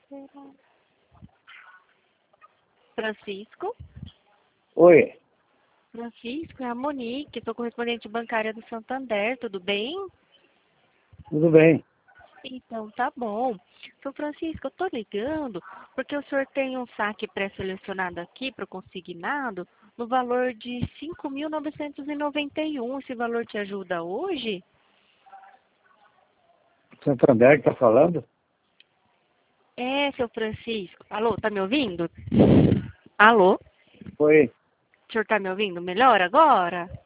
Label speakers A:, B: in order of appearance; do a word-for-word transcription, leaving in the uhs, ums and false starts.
A: Francisco?
B: Oi,
A: Francisco, é a Monique, sou correspondente bancária do Santander, tudo bem?
B: tudo bem.
A: Então, tá bom. Seu Francisco, eu tô ligando porque o senhor tem um saque pré-selecionado aqui para o consignado no valor de cinco mil novecentos e noventa e um. Esse valor te ajuda hoje?
B: Santander que está falando?
A: É, seu Francisco. Alô, tá me ouvindo? Alô?
B: Oi,
A: O senhor tá me ouvindo melhor agora?